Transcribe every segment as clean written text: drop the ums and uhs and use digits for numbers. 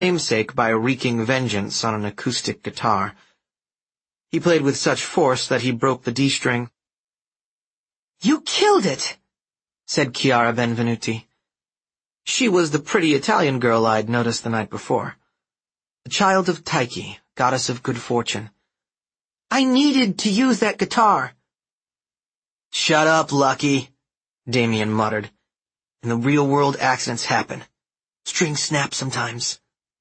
namesake by wreaking vengeance on an acoustic guitar. He played with such force that he broke the D-string. "You killed it," said Chiara Benvenuti. She was the pretty Italian girl I'd noticed the night before. The child of Tyche, goddess of good fortune. "I needed to use that guitar." "Shut up, Lucky," Damien muttered. "In the real world, accidents happen. Strings snap sometimes."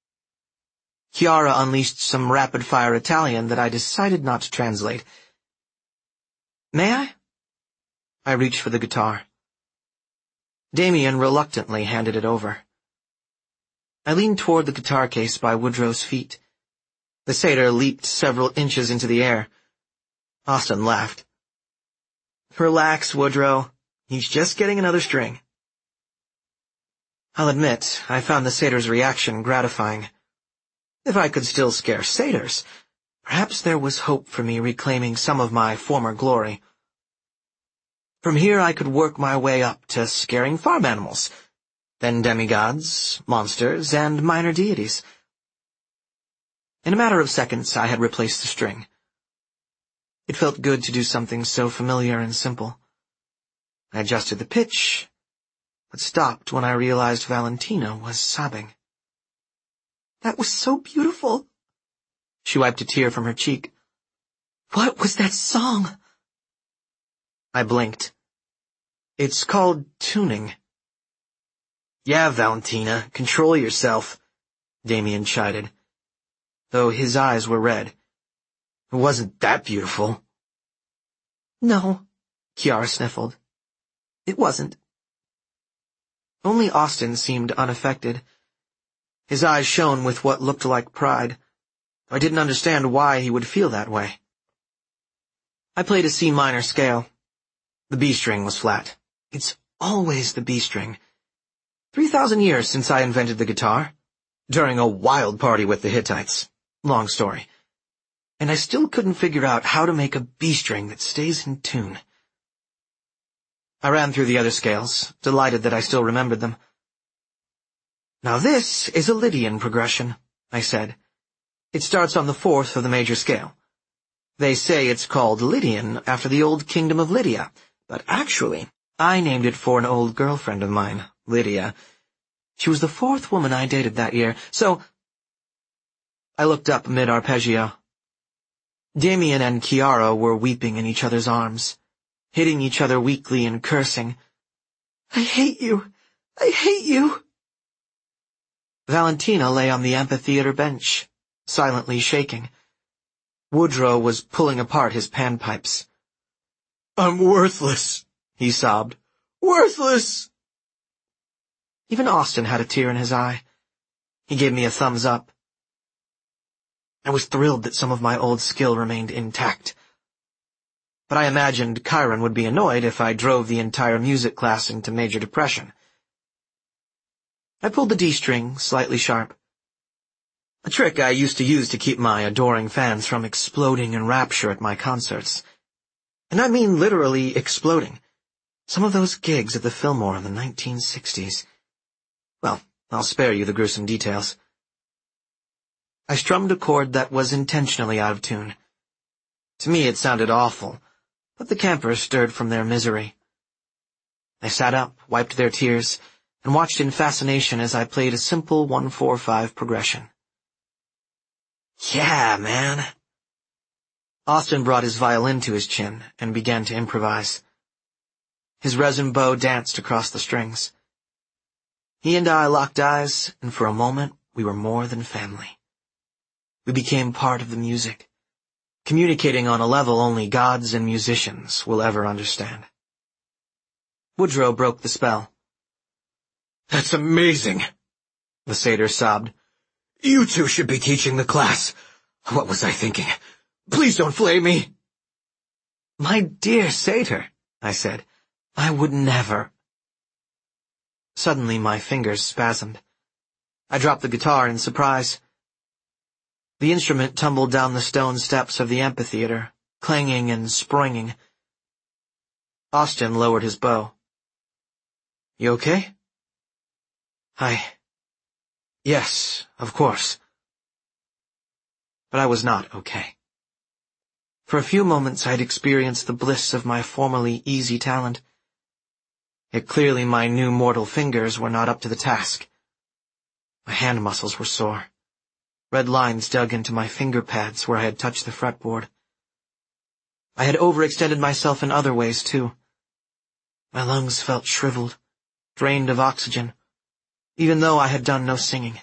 Chiara unleashed some rapid-fire Italian that I decided not to translate. "May I?" I reached for the guitar. Damien reluctantly handed it over. I leaned toward the guitar case by Woodrow's feet. The satyr leaped several inches into the air. Austin laughed. "Relax, Woodrow. He's just getting another string." I'll admit, I found the satyr's reaction gratifying. If I could still scare satyrs, perhaps there was hope for me reclaiming some of my former glory. From here I could work my way up to scaring farm animals, then demigods, monsters, and minor deities. In a matter of seconds I had replaced the string. It felt good to do something so familiar and simple. I adjusted the pitch, but stopped when I realized Valentina was sobbing. "That was so beautiful." She wiped a tear from her cheek. "What was that song?" I blinked. "It's called tuning." "Yeah, Valentina, control yourself," Damien chided, though his eyes were red. "It wasn't that beautiful." "No," Chiara sniffled. "It wasn't." Only Austin seemed unaffected. His eyes shone with what looked like pride. I didn't understand why he would feel that way. I played a C minor scale. The B string was flat. It's always the B string. 3,000 years since I invented the guitar. During a wild party with the Hittites. Long story. And I still couldn't figure out how to make a B string that stays in tune. I ran through the other scales, delighted that I still remembered them. "Now this is a Lydian progression," I said. "It starts on the fourth of the major scale. They say it's called Lydian after the old kingdom of Lydia, but actually, I named it for an old girlfriend of mine, Lydia. She was the fourth woman I dated that year, so—" I looked up mid-arpeggio. Damien and Chiara were weeping in each other's arms, hitting each other weakly and cursing. "I hate you! I hate you!" Valentina lay on the amphitheater bench, silently shaking. Woodrow was pulling apart his panpipes. "I'm worthless," he sobbed. "Worthless!" Even Austin had a tear in his eye. He gave me a thumbs up. I was thrilled that some of my old skill remained intact. But I imagined Chiron would be annoyed if I drove the entire music class into major depression. I pulled the D string slightly sharp. A trick I used to use to keep my adoring fans from exploding in rapture at my concerts. And I mean literally exploding. Some of those gigs at the Fillmore in the 1960s. Well, I'll spare you the gruesome details. I strummed a chord that was intentionally out of tune. To me it sounded awful, but the campers stirred from their misery. They sat up, wiped their tears, and watched in fascination as I played a simple 1-4-5 progression. "Yeah, man." Austin brought his violin to his chin and began to improvise. His resin bow danced across the strings. He and I locked eyes, and for a moment we were more than family. We became part of the music, communicating on a level only gods and musicians will ever understand. Woodrow broke the spell. "That's amazing," the satyr sobbed. "You two should be teaching the class. What was I thinking? Please don't flay me." "My dear satyr," I said, "I would never." Suddenly my fingers spasmed. I dropped the guitar in surprise. The instrument tumbled down the stone steps of the amphitheater, clanging and springing. Austin lowered his bow. "You okay?" Yes, of course. But I was not okay. For a few moments I had experienced the bliss of my formerly easy talent. Yet clearly my new mortal fingers were not up to the task. My hand muscles were sore. Red lines dug into my finger pads where I had touched the fretboard. I had overextended myself in other ways, too. My lungs felt shriveled, drained of oxygen, even though I had done no singing.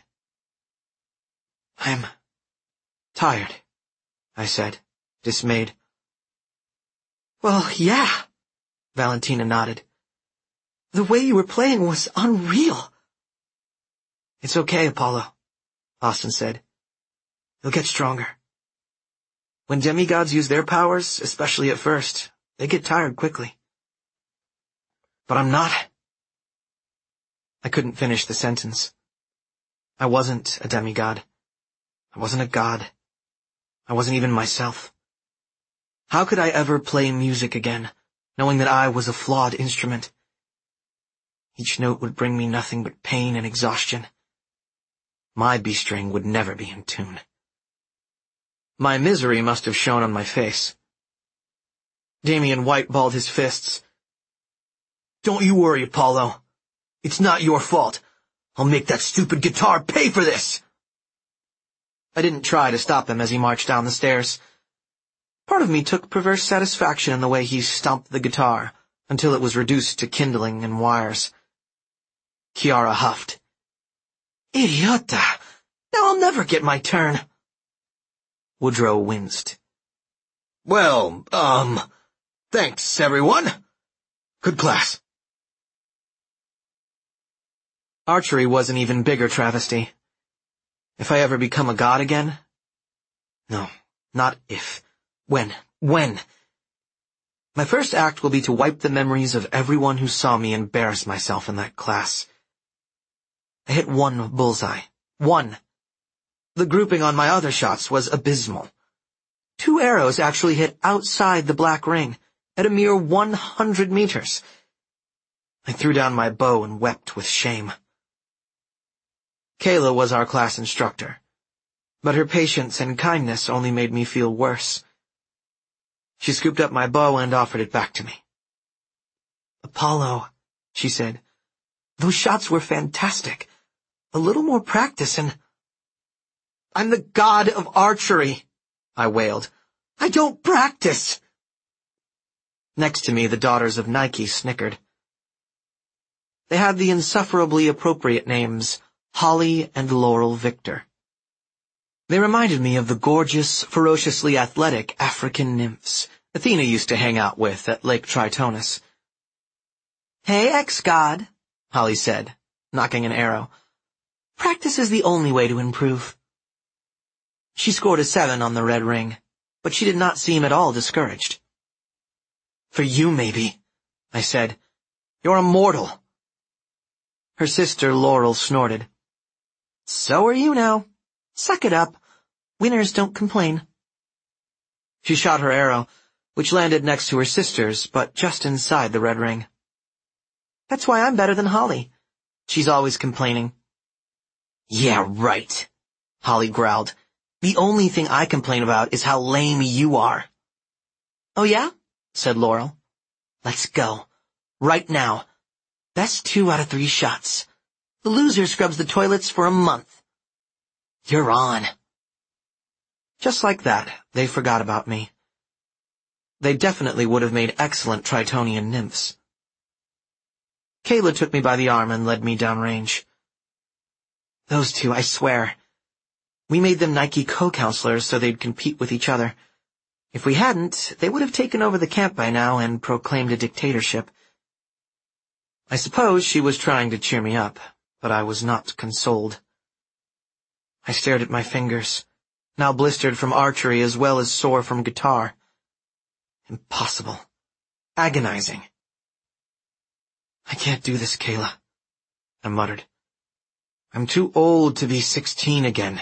I'm tired, I said, dismayed. Well, yeah, Valentina nodded. The way you were playing was unreal. It's okay, Apollo, Austin said. You'll get stronger. When demigods use their powers, especially at first, they get tired quickly. But I'm not. I couldn't finish the sentence. I wasn't a demigod. I wasn't a god. I wasn't even myself. How could I ever play music again, knowing that I was a flawed instrument? Each note would bring me nothing but pain and exhaustion. My B-string would never be in tune. My misery must have shown on my face. Damien white-balled his fists. Don't you worry, Apollo. It's not your fault. I'll make that stupid guitar pay for this. I didn't try to stop him as he marched down the stairs. Part of me took perverse satisfaction in the way he stomped the guitar until it was reduced to kindling and wires. Kiara huffed. Idiota! Now I'll never get my turn. Woodrow winced. Well, thanks, everyone. Good class. Archery was an even bigger travesty. If I ever become a god again? No, not if. When? When? My first act will be to wipe the memories of everyone who saw me embarrass myself in that class. I hit one bullseye. One. The grouping on my other shots was abysmal. 2 arrows actually hit outside the black ring, at a mere 100 meters. I threw down my bow and wept with shame. Kayla was our class instructor, but her patience and kindness only made me feel worse. She scooped up my bow and offered it back to me. Apollo, she said, those shots were fantastic. A little more practice and... I'm the god of archery, I wailed. I don't practice. Next to me, the daughters of Nike snickered. They had the insufferably appropriate names Holly and Laurel Victor. They reminded me of the gorgeous, ferociously athletic African nymphs Athena used to hang out with at Lake Tritonis. Hey, ex-god, Holly said, knocking an arrow. Practice is the only way to improve. She scored a 7 on the red ring, but she did not seem at all discouraged. For you, maybe, I said. You're immortal. Her sister Laurel snorted. So are you now. Suck it up. Winners don't complain. She shot her arrow, which landed next to her sister's, but just inside the red ring. That's why I'm better than Holly. She's always complaining. Yeah, right, Holly growled. The only thing I complain about is how lame you are. Oh yeah? Said Laurel. Let's go. Right now. Best 2 out of 3 shots. The loser scrubs the toilets for a month. You're on. Just like that, they forgot about me. They definitely would have made excellent Tritonian nymphs. Kayla took me by the arm and led me downrange. Those 2, I swear. We made them Nike co-counselors so they'd compete with each other. If we hadn't, they would have taken over the camp by now and proclaimed a dictatorship. I suppose she was trying to cheer me up, but I was not consoled. I stared at my fingers, now blistered from archery as well as sore from guitar. Impossible. Agonizing. I can't do this, Kayla, I muttered. I'm too old to be 16 again.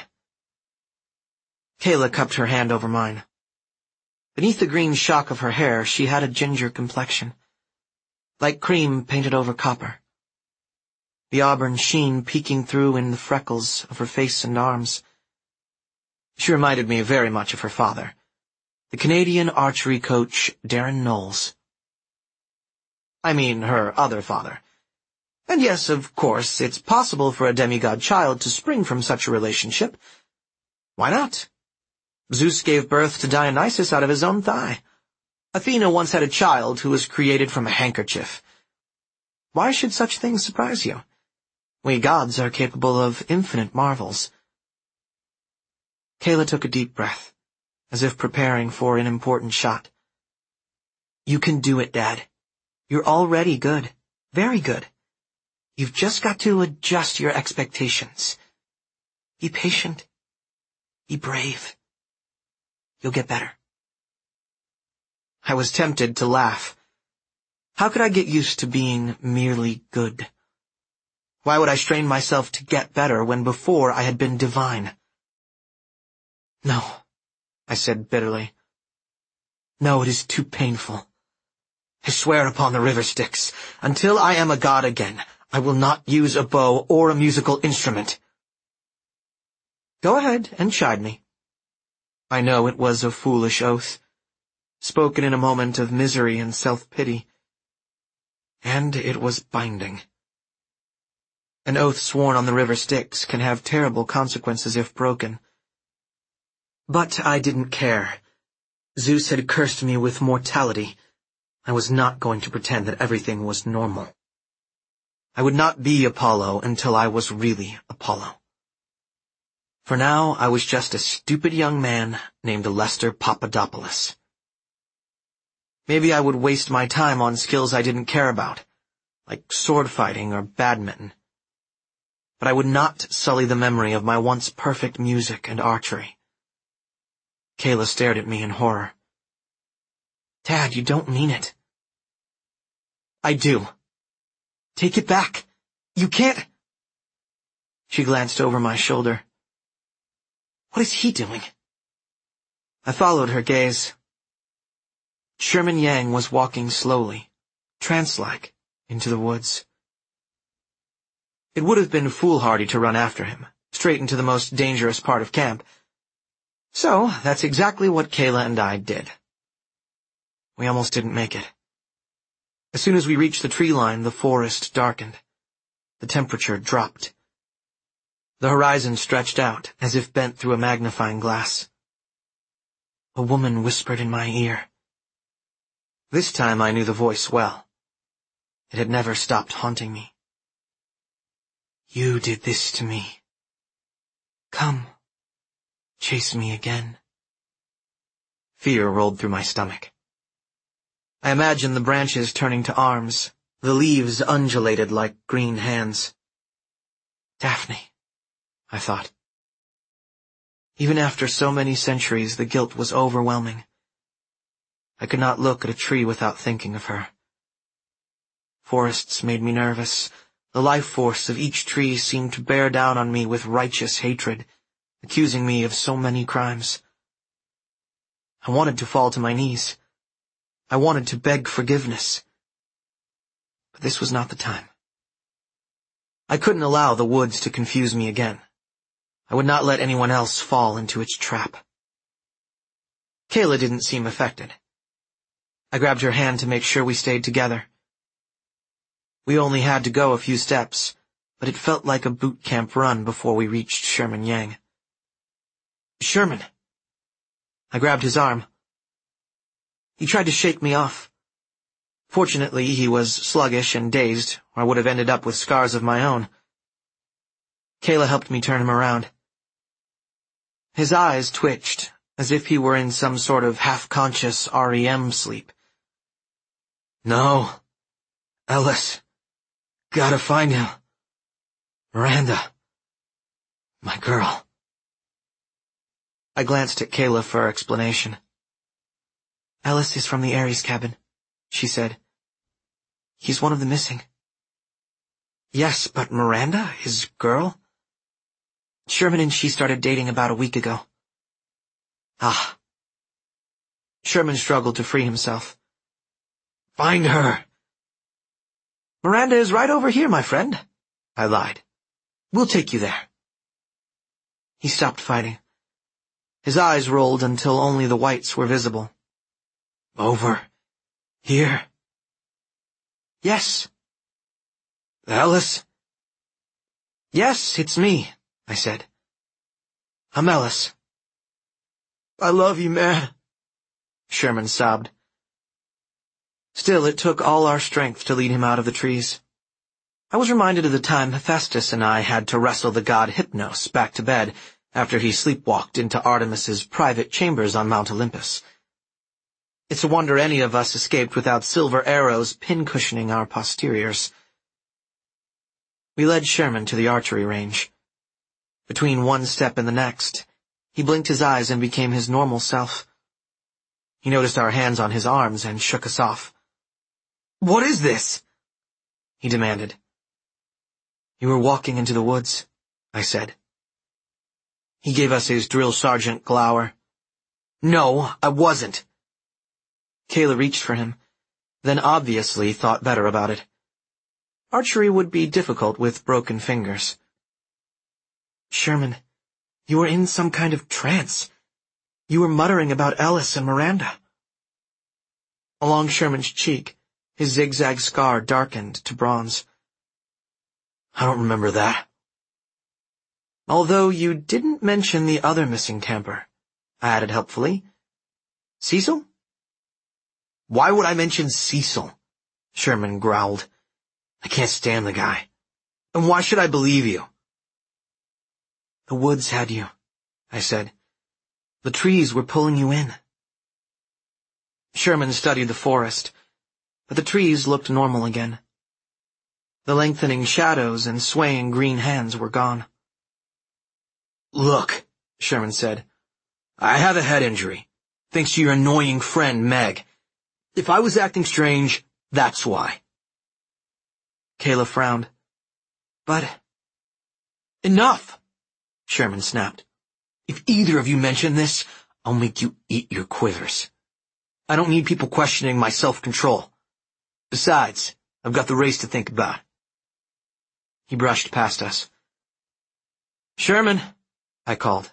Kayla cupped her hand over mine. Beneath the green shock of her hair, she had a ginger complexion, like cream painted over copper. the auburn sheen peeking through in the freckles of her face and arms. She reminded me very much of her father, the Canadian archery coach Darren Knowles. I mean, her other father. And yes, of course, it's possible for a demigod child to spring from such a relationship. Why not? Zeus gave birth to Dionysus out of his own thigh. Athena once had a child who was created from a handkerchief. Why should such things surprise you? We gods are capable of infinite marvels. Kayla took a deep breath, as if preparing for an important shot. You can do it, Dad. You're already good. Very good. You've just got to adjust your expectations. Be patient. Be brave. You'll get better. I was tempted to laugh. How could I get used to being merely good? Why would I strain myself to get better when before I had been divine? No, I said bitterly. No, it is too painful. I swear upon the river Styx, until I am a god again, I will not use a bow or a musical instrument. Go ahead and chide me. I know it was a foolish oath, spoken in a moment of misery and self-pity. And it was binding. An oath sworn on the river Styx can have terrible consequences if broken. But I didn't care. Zeus had cursed me with mortality. I was not going to pretend that everything was normal. I would not be Apollo until I was really Apollo. For now, I was just a stupid young man named Lester Papadopoulos. Maybe I would waste my time on skills I didn't care about, like sword fighting or badminton. But I would not sully the memory of my once perfect music and archery. Kayla stared at me in horror. Dad, you don't mean it. I do. Take it back. You can't. She glanced over my shoulder. What is he doing? I followed her gaze. Sherman Yang was walking slowly, trance-like, into the woods. It would have been foolhardy to run after him, straight into the most dangerous part of camp. So, that's exactly what Kayla and I did. We almost didn't make it. As soon as we reached the tree line, the forest darkened. The temperature dropped. The horizon stretched out, as if bent through a magnifying glass. A woman whispered in my ear. This time I knew the voice well. It had never stopped haunting me. You did this to me. Come, chase me again. Fear rolled through my stomach. I imagined the branches turning to arms, the leaves undulated like green hands. Daphne, I thought. Even after so many centuries, the guilt was overwhelming. I could not look at a tree without thinking of her. Forests made me nervous. The life force of each tree seemed to bear down on me with righteous hatred, accusing me of so many crimes. I wanted to fall to my knees. I wanted to beg forgiveness. But this was not the time. I couldn't allow the woods to confuse me again. I would not let anyone else fall into its trap. Kayla didn't seem affected. I grabbed her hand to make sure we stayed together. We only had to go a few steps, but it felt like a boot camp run before we reached Sherman Yang. Sherman! I grabbed his arm. He tried to shake me off. Fortunately, he was sluggish and dazed, or I would have ended up with scars of my own. Kayla helped me turn him around. His eyes twitched, as if he were in some sort of half-conscious REM sleep. No. Ellis. Gotta find him. Miranda. My girl. I glanced at Kayla for explanation. Ellis is from the Ares cabin, she said. He's one of the missing. Yes, but Miranda, his girl? Sherman and she started dating about a week ago. Ah. Sherman struggled to free himself. Find her. Miranda is right over here, my friend. I lied. We'll take you there. He stopped fighting. His eyes rolled until only the whites were visible. Over here? Yes. Ellis? Yes, it's me, I said. I'm Ellis. I love you, man, Sherman sobbed. Still, it took all our strength to lead him out of the trees. I was reminded of the time Hephaestus and I had to wrestle the god Hypnos back to bed after he sleepwalked into Artemis's private chambers on Mount Olympus. It's a wonder any of us escaped without silver arrows pincushioning our posteriors. We led Sherman to the archery range. Between one step and the next, he blinked his eyes and became his normal self. He noticed our hands on his arms and shook us off. "What is this?" he demanded. "You were walking into the woods," I said. He gave us his drill sergeant glower. "No, I wasn't." Kayla reached for him, then obviously thought better about it. Archery would be difficult with broken fingers. "Sherman, you were in some kind of trance. You were muttering about Ellis and Miranda." Along Sherman's cheek, his zigzag scar darkened to bronze. "I don't remember that." "Although you didn't mention the other missing camper," I added helpfully. "Cecil?" "Why would I mention Cecil?" Sherman growled. "I can't stand the guy. And why should I believe you?" "The woods had you," I said. "The trees were pulling you in." Sherman studied the forest, but the trees looked normal again. The lengthening shadows and swaying green hands were gone. "Look," Sherman said, "I have a head injury, thanks to your annoying friend Meg. If I was acting strange, that's why." Kayla frowned. "But—" "Enough!" Sherman snapped. "If either of you mention this, I'll make you eat your quivers. I don't need people questioning my self-control. Besides, I've got the race to think about." He brushed past us. "Sherman," I called.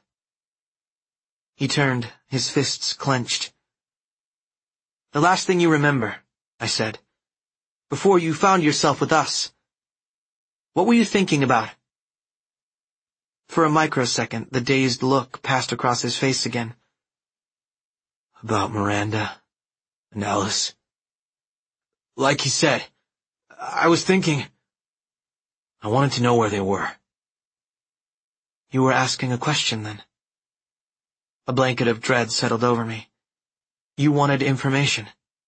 He turned, his fists clenched. "The last thing you remember," I said, "before you found yourself with us. What were you thinking about?" For a microsecond, the dazed look passed across his face again. "About Miranda and Ellis. Like he said, I was thinking. I wanted to know where they were." "You were asking a question, then?" A blanket of dread settled over me. "You wanted information."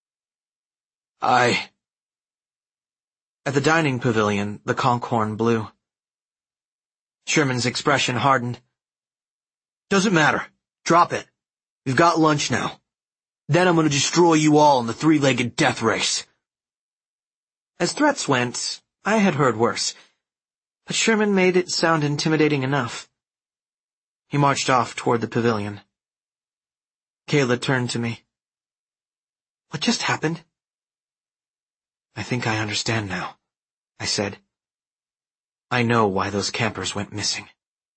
At the dining pavilion, the conch horn blew. Sherman's expression hardened. "Doesn't matter. Drop it. We've got lunch now. Then I'm going to destroy you all in the three-legged death race." As threats went, I had heard worse, but Sherman made it sound intimidating enough. He marched off toward the pavilion. Kayla turned to me. "What just happened?" "I think I understand now," I said. "I know why those campers went missing."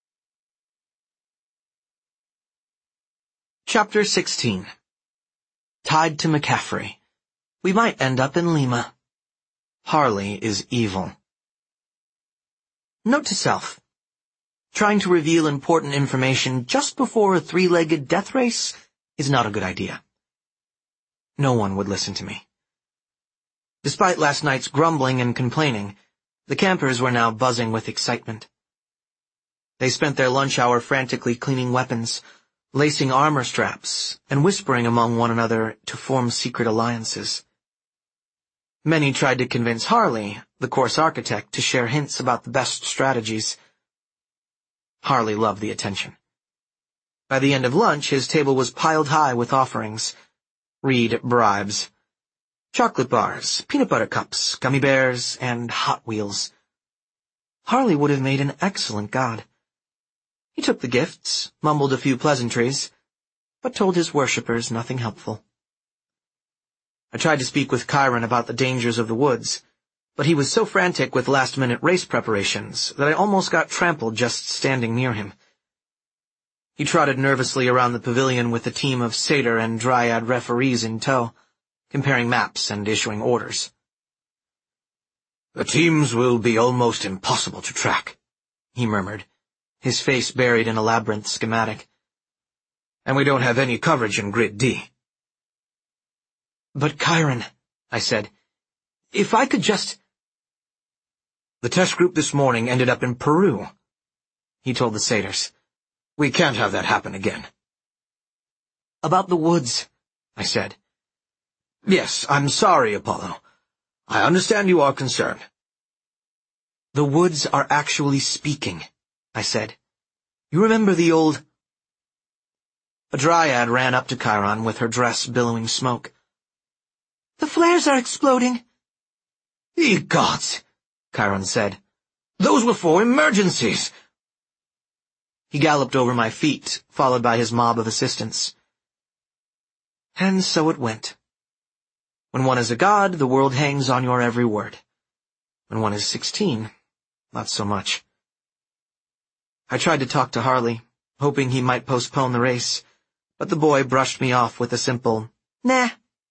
Chapter 16. Tied to McCaffrey. We might end up in Lima. Harley is evil. Note to self. Trying to reveal important information just before a three-legged death race is not a good idea. No one would listen to me. Despite last night's grumbling and complaining, the campers were now buzzing with excitement. They spent their lunch hour frantically cleaning weapons, lacing armor straps, and whispering among one another to form secret alliances. Many tried to convince Harley, the course architect, to share hints about the best strategies. Harley loved the attention. By the end of lunch, his table was piled high with offerings. Read bribes. Chocolate bars, peanut butter cups, gummy bears, and Hot Wheels. Harley would have made an excellent god. He took the gifts, mumbled a few pleasantries, but told his worshippers nothing helpful. I tried to speak with Chiron about the dangers of the woods, but he was so frantic with last-minute race preparations that I almost got trampled just standing near him. He trotted nervously around the pavilion with a team of satyr and dryad referees in tow, comparing maps and issuing orders. "The teams will be almost impossible to track," he murmured, his face buried in a labyrinth schematic. "And we don't have any coverage in Grid D." "But Chiron," I said, "if I could just—" "The test group this morning ended up in Peru," he told the satyrs. "We can't have that happen again." "About the woods," I said. "Yes, I'm sorry, Apollo. I understand you are concerned." "The woods are actually speaking," I said. "You remember the old—" A dryad ran up to Chiron with her dress billowing smoke. "The flares are exploding." "Ye gods," Chiron said. "Those were for emergencies." He galloped over my feet, followed by his mob of assistants. And so it went. When one is a god, the world hangs on your every word. When one is 16, not so much. I tried to talk to Harley, hoping he might postpone the race, but the boy brushed me off with a simple, "Nah."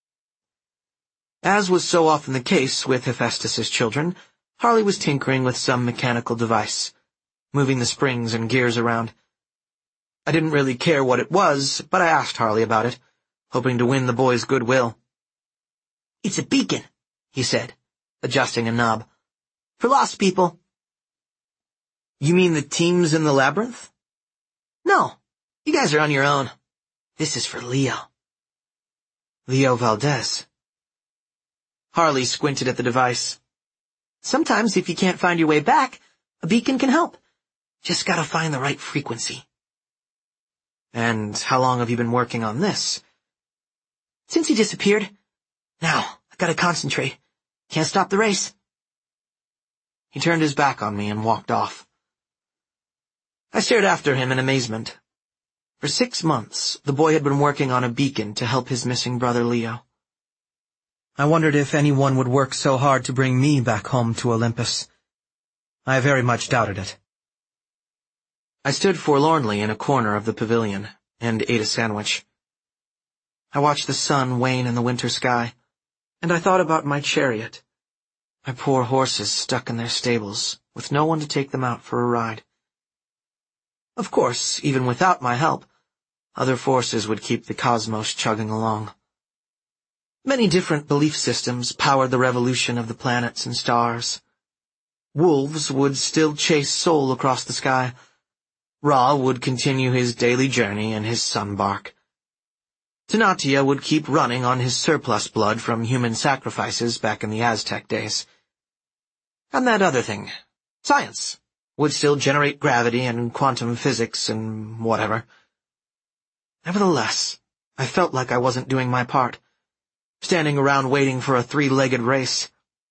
As was so often the case with Hephaestus's children, Harley was tinkering with some mechanical device, moving the springs and gears around. I didn't really care what it was, but I asked Harley about it, hoping to win the boy's goodwill. "It's a beacon," he said, adjusting a knob. "For lost people." "You mean the teams in the labyrinth?" "No, you guys are on your own. This is for Leo." "Leo Valdez." Harley squinted at the device. "Sometimes if you can't find your way back, a beacon can help. Just gotta find the right frequency." "And how long have you been working on this?" "Since he disappeared. Now, I gotta concentrate. Can't stop the race." He turned his back on me and walked off. I stared after him in amazement. For 6 months, the boy had been working on a beacon to help his missing brother Leo. I wondered if anyone would work so hard to bring me back home to Olympus. I very much doubted it. I stood forlornly in a corner of the pavilion and ate a sandwich. I watched the sun wane in the winter sky, and I thought about my chariot, my poor horses stuck in their stables, with no one to take them out for a ride. Of course, even without my help, other forces would keep the cosmos chugging along. Many different belief systems powered the revolution of the planets and stars. Wolves would still chase Sol across the sky. Ra would continue his daily journey in his sunbark. Tanatia would keep running on his surplus blood from human sacrifices back in the Aztec days. And that other thing, science, would still generate gravity and quantum physics and whatever. Nevertheless, I felt like I wasn't doing my part, standing around waiting for a 3-legged race.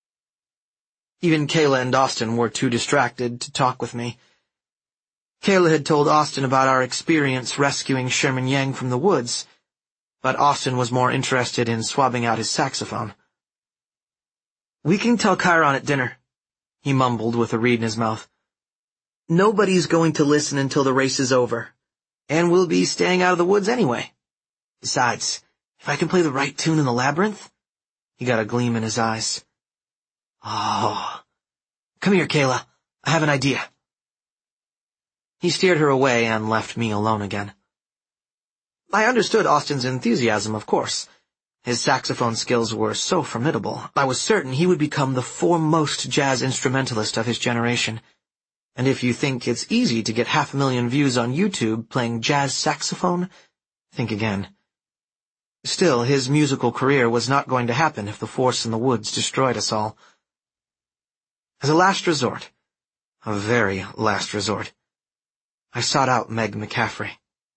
Even Kayla and Austin were too distracted to talk with me. Kayla had told Austin about our experience rescuing Sherman Yang from the woods, but Austin was more interested in swabbing out his saxophone. "We can tell Chiron at dinner," he mumbled with a reed in his mouth. "Nobody's going to listen until the race is over, and we'll be staying out of the woods anyway. Besides, if I can play the right tune in the labyrinth—" He got a gleam in his eyes. "Oh. Come here, Kayla. I have an idea." He steered her away and left me alone again. I understood Austin's enthusiasm, of course. His saxophone skills were so formidable, I was certain he would become the foremost jazz instrumentalist of his generation. And if you think it's easy to get 500,000 views on YouTube playing jazz saxophone, think again. Still, his musical career was not going to happen if the force in the woods destroyed us all. As a last resort, a very last resort, I sought out Meg McCaffrey.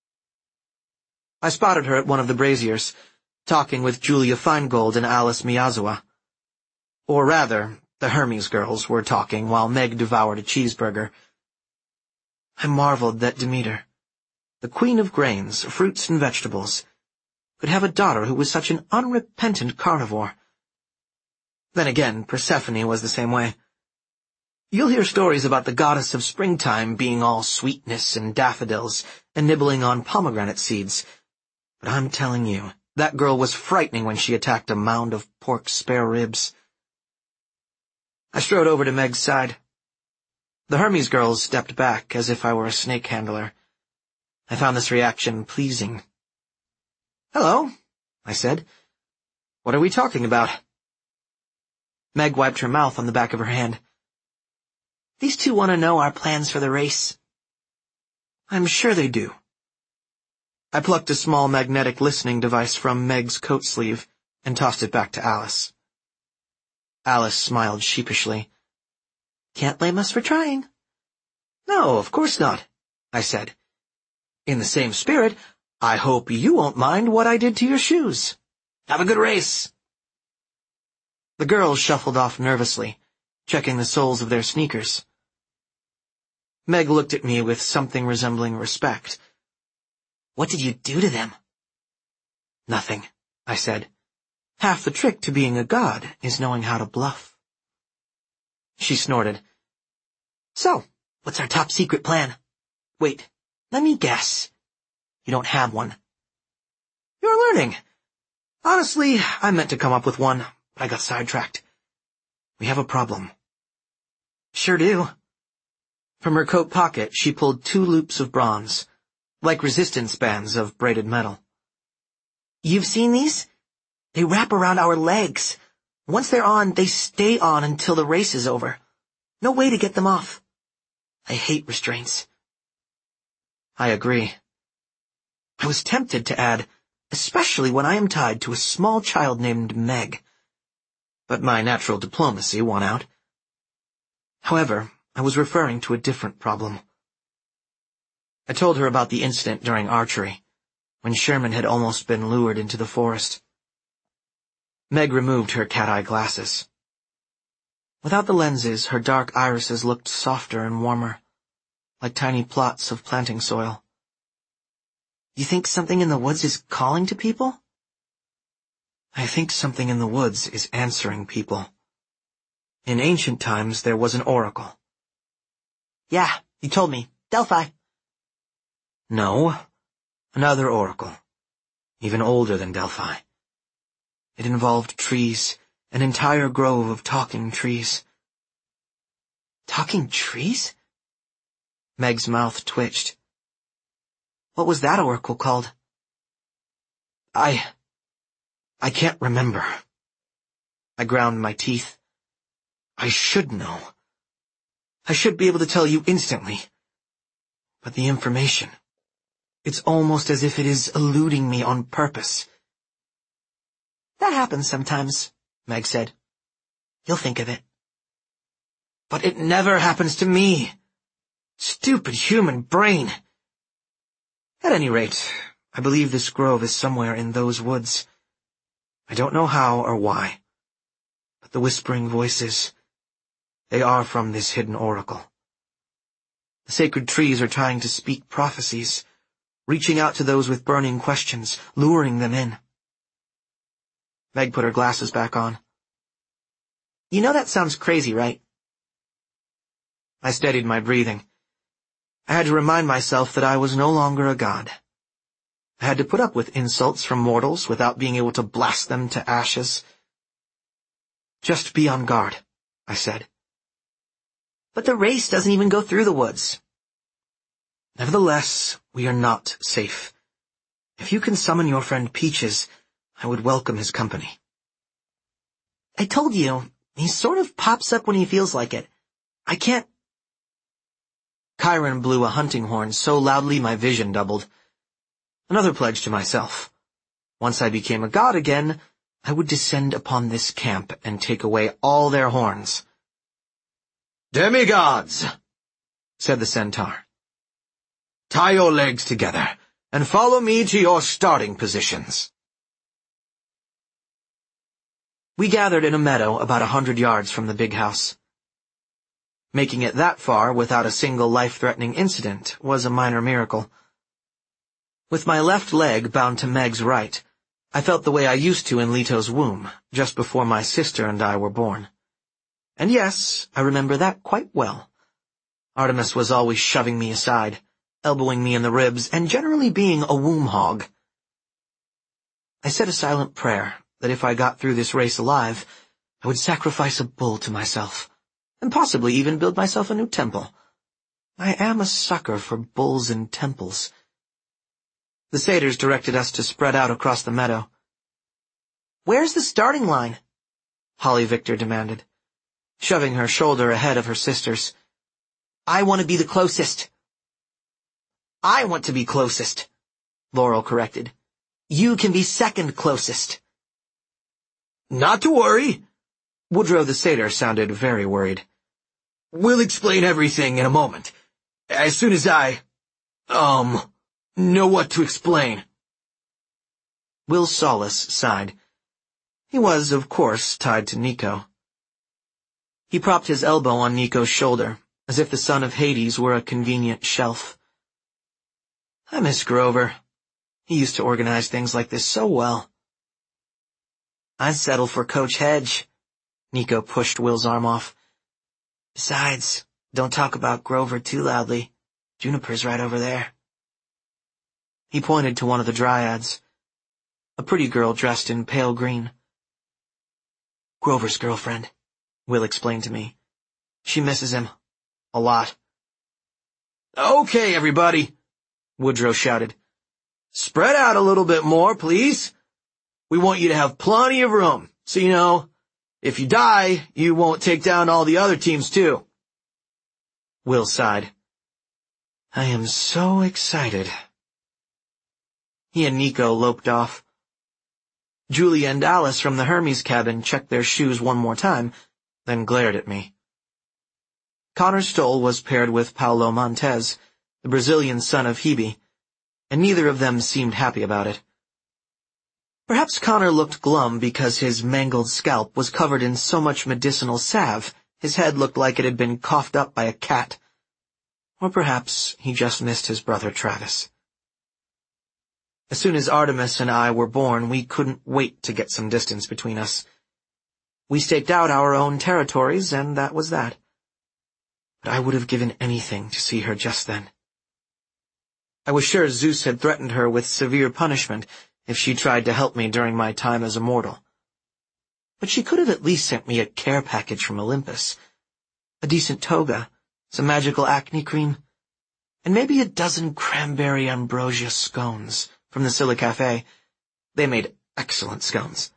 I spotted her at one of the braziers, talking with Julia Feingold and Alice Miyazawa. Or rather, the Hermes girls were talking while Meg devoured a cheeseburger. I marveled that Demeter, the queen of grains, fruits, and vegetables, could have a daughter who was such an unrepentant carnivore. Then again, Persephone was the same way. You'll hear stories about the goddess of springtime being all sweetness and daffodils and nibbling on pomegranate seeds. But I'm telling you, that girl was frightening when she attacked a mound of pork spare ribs. I strode over to Meg's side. The Hermes girls stepped back as if I were a snake handler. I found this reaction pleasing. "Hello," I said. "What are we talking about?" Meg wiped her mouth on the back of her hand. "These two want to know our plans for the race." "I'm sure they do." I plucked a small magnetic listening device from Meg's coat sleeve and tossed it back to Alice. Alice smiled sheepishly. "Can't blame us for trying." "No, of course not," I said. "In the same spirit, I hope you won't mind what I did to your shoes. Have a good race." The girls shuffled off nervously, checking the soles of their sneakers. Meg looked at me with something resembling respect. "What did you do to them?" "Nothing," I said. "Half the trick to being a god is knowing how to bluff." She snorted. "So, what's our top secret plan? Wait, let me guess. You don't have one." "You're learning. Honestly, I meant to come up with one, but I got sidetracked. We have a problem." "Sure do." From her coat pocket, she pulled 2 loops of bronze, like resistance bands of braided metal. "You've seen these? They wrap around our legs. Once they're on, they stay on until the race is over. No way to get them off. I hate restraints." I agree. I was tempted to add, especially when I am tied to a small child named Meg. But my natural diplomacy won out. However, I was referring to a different problem. I told her about the incident during archery, when Sherman had almost been lured into the forest. Meg removed her cat-eye glasses. Without the lenses, her dark irises looked softer and warmer, like tiny plots of planting soil. "You think something in the woods is calling to people?" "I think something in the woods is answering people. In ancient times, there was an oracle." "Yeah, you told me. Delphi." "No, another oracle, even older than Delphi. It involved trees, an entire grove of talking trees." "Talking trees?" Meg's mouth twitched. "What was that oracle called?" I can't remember." I ground my teeth. "I should know. I should be able to tell you instantly. But the information, it's almost as if it is eluding me on purpose." "That happens sometimes," Meg said. "You'll think of it." "But it never happens to me. Stupid human brain. At any rate, I believe this grove is somewhere in those woods. I don't know how or why. But the whispering voices, they are from this hidden oracle. The sacred trees are trying to speak prophecies, reaching out to those with burning questions, luring them in." Meg put her glasses back on. "You know that sounds crazy, right?" I steadied my breathing. I had to remind myself that I was no longer a god. I had to put up with insults from mortals without being able to blast them to ashes. "Just be on guard," I said. "But the race doesn't even go through the woods." "Nevertheless, we are not safe. If you can summon your friend Peaches, I would welcome his company." "I told you, he sort of pops up when he feels like it. I can't—" Chiron blew a hunting horn so loudly my vision doubled. Another pledge to myself. Once I became a god again, I would descend upon this camp and take away all their horns. "Demigods," said the centaur. "Tie your legs together and follow me to your starting positions." We gathered in a meadow about 100 yards from the big house. Making it that far without a single life-threatening incident was a minor miracle. With my left leg bound to Meg's right, I felt the way I used to in Leto's womb, just before my sister and I were born. And yes, I remember that quite well. Artemis was always shoving me aside, elbowing me in the ribs, and generally being a womb hog. I said a silent prayer that if I got through this race alive, I would sacrifice a bull to myself, and possibly even build myself a new temple. I am a sucker for bulls and temples. The satyrs directed us to spread out across the meadow. "Where's the starting line?" Holly Victor demanded, shoving her shoulder ahead of her sister's. "I want to be the closest." "I want to be closest," Laurel corrected. "You can be second closest." "Not to worry." Woodrow the satyr sounded very worried. "We'll explain everything in a moment. As soon as I, know what to explain." Will Solace sighed. He was, of course, tied to Nico. He propped his elbow on Nico's shoulder, as if the son of Hades were a convenient shelf. I miss Grover. He used to organize things like this so well. "I'd settle for Coach Hedge." Nico pushed Will's arm off. "Besides, don't talk about Grover too loudly. Juniper's right over there." He pointed to one of the dryads, a pretty girl dressed in pale green. "Grover's girlfriend," Will explained to me. "She misses him. A lot." "Okay, everybody," Woodrow shouted. "Spread out a little bit more, please. We want you to have plenty of room, so if you die, you won't take down all the other teams too." Will sighed. "I am so excited." He and Nico loped off. Julia and Alice from the Hermes cabin checked their shoes one more time, then glared at me. Connor Stoll was paired with Paulo Montez, the Brazilian son of Hebe, and neither of them seemed happy about it. Perhaps Connor looked glum because his mangled scalp was covered in so much medicinal salve his head looked like it had been coughed up by a cat. Or perhaps he just missed his brother Travis. As soon as Artemis and I were born, we couldn't wait to get some distance between us. We staked out our own territories, and that was that. But I would have given anything to see her just then. I was sure Zeus had threatened her with severe punishment if she tried to help me during my time as a mortal. But she could have at least sent me a care package from Olympus, a decent toga, some magical acne cream, and maybe a dozen cranberry ambrosia scones from the Scylla Cafe. They made excellent scones.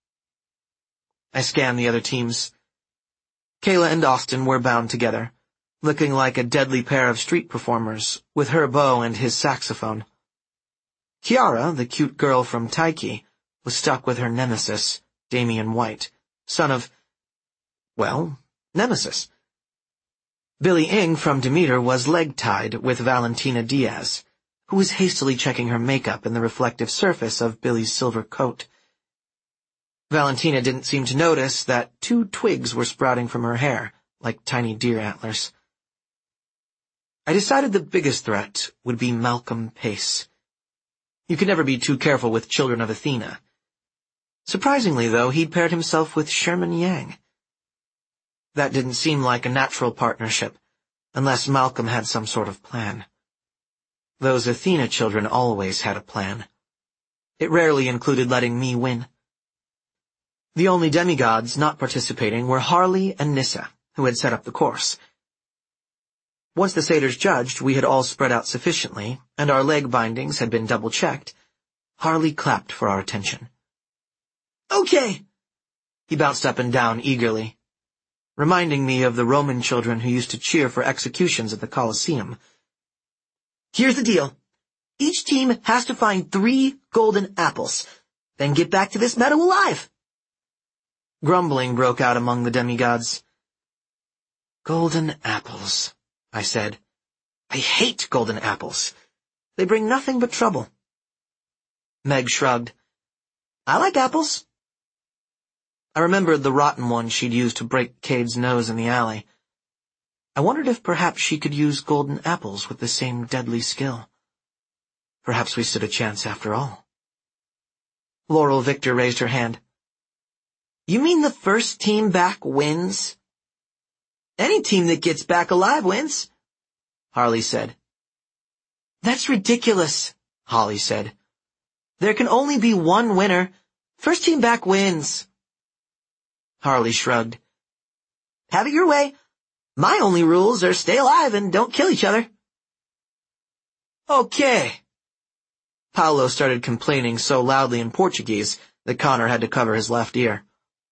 I scanned the other teams. Kayla and Austin were bound together, looking like a deadly pair of street performers, with her bow and his saxophone. Kiara, the cute girl from Taiki, was stuck with her nemesis, Damian White, son of, Nemesis. Billy Ing from Demeter was leg-tied with Valentina Diaz, who was hastily checking her makeup in the reflective surface of Billy's silver coat. Valentina didn't seem to notice that 2 twigs were sprouting from her hair, like tiny deer antlers. I decided the biggest threat would be Malcolm Pace. You could never be too careful with children of Athena. Surprisingly, though, he'd paired himself with Sherman Yang. That didn't seem like a natural partnership, unless Malcolm had some sort of plan. Those Athena children always had a plan. It rarely included letting me win. The only demigods not participating were Harley and Nissa, who had set up the course. Once the satyrs judged we had all spread out sufficiently, and our leg bindings had been double-checked, Harley clapped for our attention. "Okay!" He bounced up and down eagerly, reminding me of the Roman children who used to cheer for executions at the Colosseum. "Here's the deal. Each team has to find 3 golden apples, then get back to this meadow alive." Grumbling broke out among the demigods. "Golden apples," I said. "I hate golden apples. They bring nothing but trouble." Meg shrugged. "I like apples." I remembered the rotten one she'd used to break Cade's nose in the alley. I wondered if perhaps she could use golden apples with the same deadly skill. Perhaps we stood a chance after all. Laurel Victor raised her hand. You mean the first team back wins? Any team that gets back alive wins, Harley said. That's ridiculous, Holly said. There can only be one winner. First team back wins. Harley shrugged. Have it your way. My only rules are stay alive and don't kill each other. Okay. Paulo started complaining so loudly in Portuguese that Connor had to cover his left ear.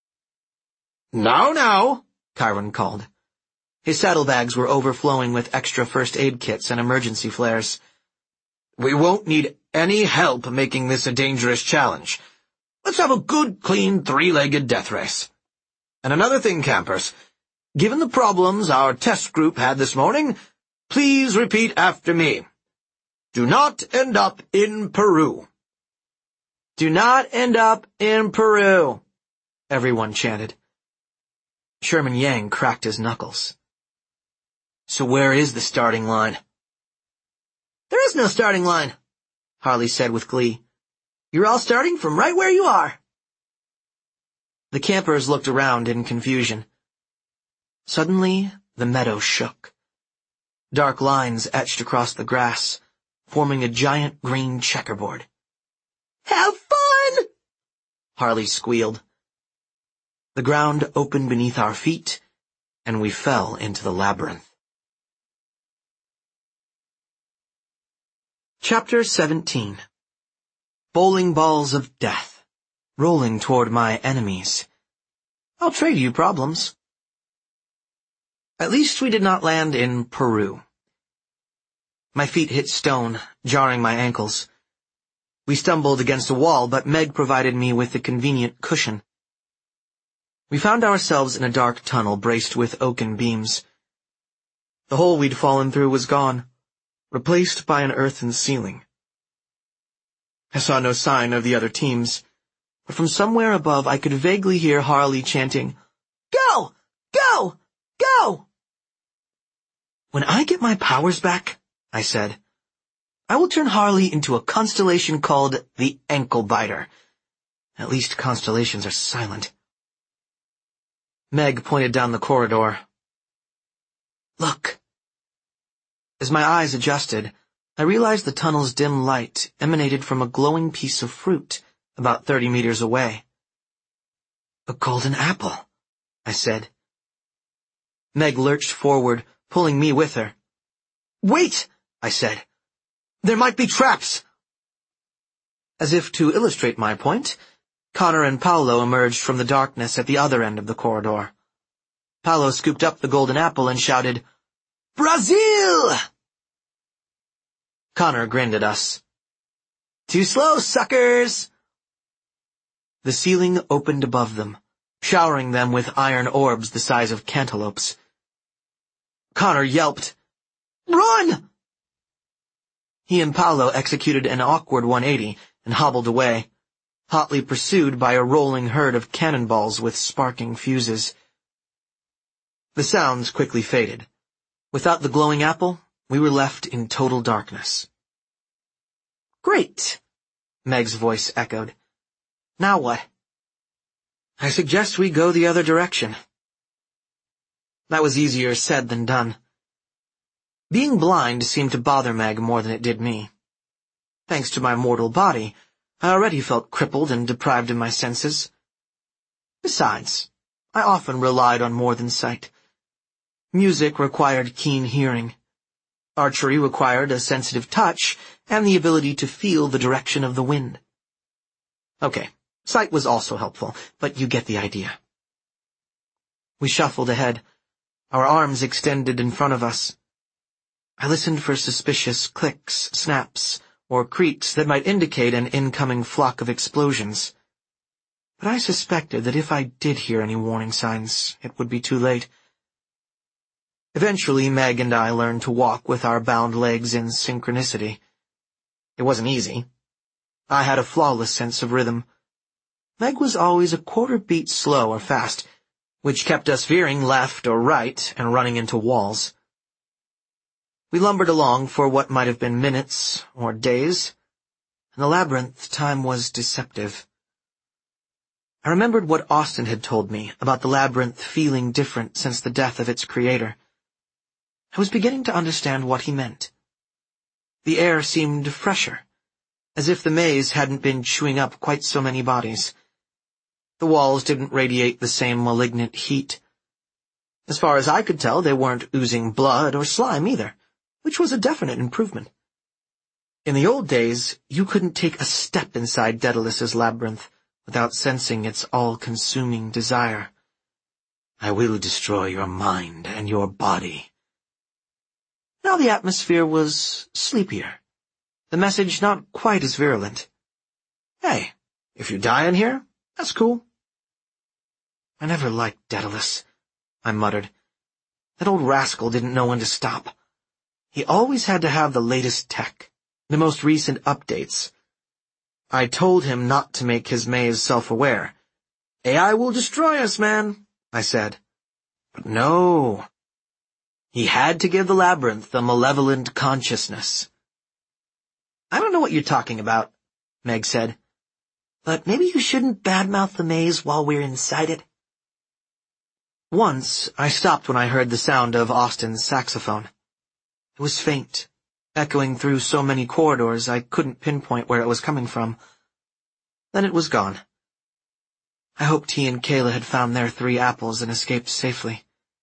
Now, Kyron called. His saddlebags were overflowing with extra first aid kits and emergency flares. We won't need any help making this a dangerous challenge. Let's have a good, clean, three-legged death race. And another thing, campers. Given the problems our test group had this morning, please repeat after me. Do not end up in Peru. Do not end up in Peru, everyone chanted. Sherman Yang cracked his knuckles. So where is the starting line? There is no starting line, Harley said with glee. You're all starting from right where you are. The campers looked around in confusion. Suddenly, the meadow shook. Dark lines etched across the grass, forming a giant green checkerboard. Have fun! Harley squealed. The ground opened beneath our feet, and we fell into the labyrinth. Chapter 17. Bowling balls of death, rolling toward my enemies. I'll trade you problems. At least we did not land in Peru. My feet hit stone, jarring my ankles. We stumbled against a wall, but Meg provided me with a convenient cushion. We found ourselves in a dark tunnel braced with oaken beams. The hole we'd fallen through was gone, replaced by an earthen ceiling. I saw no sign of the other teams, but from somewhere above I could vaguely hear Harley chanting, Go! Go! Go! When I get my powers back, I said, I will turn Harley into a constellation called the Ankle Biter. At least constellations are silent. Meg pointed down the corridor. Look. As my eyes adjusted, I realized the tunnel's dim light emanated from a glowing piece of fruit about 30 meters away. A golden apple, I said. Meg lurched forward, pulling me with her. Wait, I said. There might be traps. As if to illustrate my point, Connor and Paulo emerged from the darkness at the other end of the corridor. Paulo scooped up the golden apple and shouted, Brazil! Connor grinned at us. Too slow, suckers! The ceiling opened above them, showering them with iron orbs the size of cantaloupes. Connor yelped, Run! He and Paulo executed an awkward 180 and hobbled away, hotly pursued by a rolling herd of cannonballs with sparking fuses. The sounds quickly faded. Without the glowing apple, we were left in total darkness. Great, Meg's voice echoed. Now what? I suggest we go the other direction. That was easier said than done. Being blind seemed to bother Meg more than it did me. Thanks to my mortal body, I already felt crippled and deprived of my senses. Besides, I often relied on more than sight. Music required keen hearing. Archery required a sensitive touch and the ability to feel the direction of the wind. Okay, sight was also helpful, but you get the idea. We shuffled ahead, our arms extended in front of us. I listened for suspicious clicks, snaps, or creaks that might indicate an incoming flock of explosions. But I suspected that if I did hear any warning signs, it would be too late. Eventually, Meg and I learned to walk with our bound legs in synchronicity. It wasn't easy. I had a flawless sense of rhythm. Meg was always a quarter beat slow or fast, which kept us veering left or right and running into walls. We lumbered along for what might have been minutes or days. In the labyrinth, time was deceptive. I remembered what Austin had told me about the labyrinth feeling different since the death of its creator. I was beginning to understand what he meant. The air seemed fresher, as if the maze hadn't been chewing up quite so many bodies. The walls didn't radiate the same malignant heat. As far as I could tell, they weren't oozing blood or slime either, which was a definite improvement. In the old days, you couldn't take a step inside Daedalus's labyrinth without sensing its all-consuming desire. I will destroy your mind and your body. Now the atmosphere was sleepier, the message not quite as virulent. Hey, if you die in here, that's cool. I never liked Daedalus, I muttered. That old rascal didn't know when to stop. He always had to have the latest tech, the most recent updates. I told him not to make his maze self-aware. AI will destroy us, man, I said. But no. He had to give the labyrinth a malevolent consciousness. I don't know what you're talking about, Meg said. But maybe you shouldn't badmouth the maze while we're inside it. Once, I stopped when I heard the sound of Austin's saxophone. It was faint, echoing through so many corridors I couldn't pinpoint where it was coming from. Then it was gone. I hoped he and Kayla had found their 3 apples and escaped safely.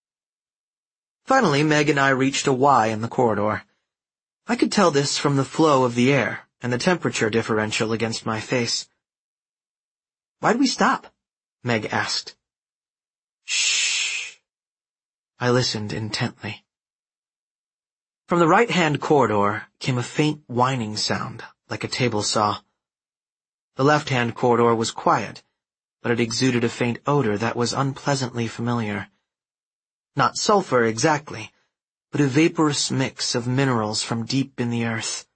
Finally, Meg and I reached a Y in the corridor. I could tell this from the flow of the air and the temperature differential against my face. Why'd we stop? Meg asked. Shh. I listened intently. From the right-hand corridor came a faint whining sound, like a table saw. The left-hand corridor was quiet, but it exuded a faint odor that was unpleasantly familiar. Not sulfur exactly, but a vaporous mix of minerals from deep in the earth.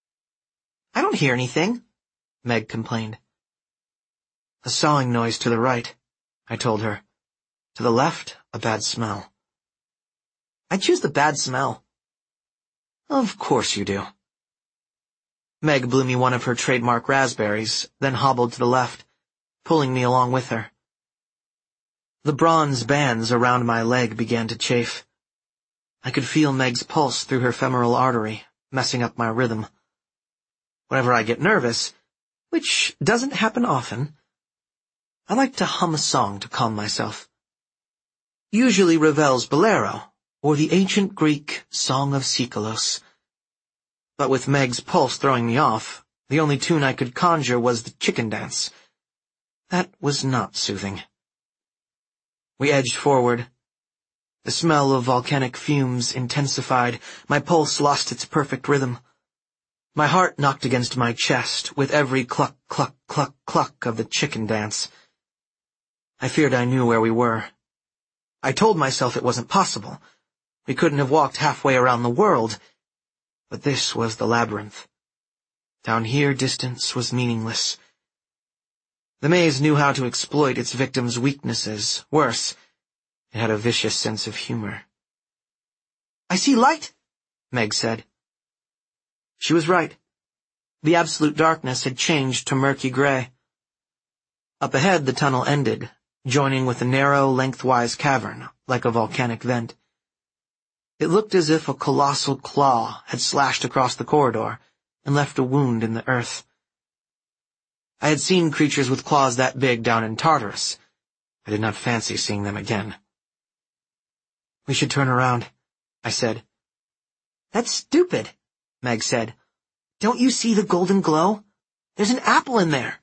I don't hear anything, Meg complained. A sawing noise to the right, I told her. To the left, a bad smell. I choose the bad smell. Of course you do. Meg blew me one of her trademark raspberries, then hobbled to the left, pulling me along with her. The bronze bands around my leg began to chafe. I could feel Meg's pulse through her femoral artery, messing up my rhythm. Whenever I get nervous, which doesn't happen often, I like to hum a song to calm myself. Usually Ravel's Bolero, or the ancient Greek Song of Sikolos. But with Meg's pulse throwing me off, the only tune I could conjure was the chicken dance. That was not soothing. We edged forward. The smell of volcanic fumes intensified. My pulse lost its perfect rhythm. My heart knocked against my chest with every cluck, cluck, cluck, cluck of the chicken dance. I feared I knew where we were. I told myself it wasn't possible. We couldn't have walked halfway around the world. But this was the labyrinth. Down here, distance was meaningless. The maze knew how to exploit its victims' weaknesses. Worse, it had a vicious sense of humor. I see light, Meg said. She was right. The absolute darkness had changed to murky gray. Up ahead, the tunnel ended, joining with a narrow, lengthwise cavern, like a volcanic vent. It looked as if a colossal claw had slashed across the corridor and left a wound in the earth. I had seen creatures with claws that big down in Tartarus. I did not fancy seeing them again. We should turn around, I said. That's stupid, Meg said. Don't you see the golden glow? There's an apple in there.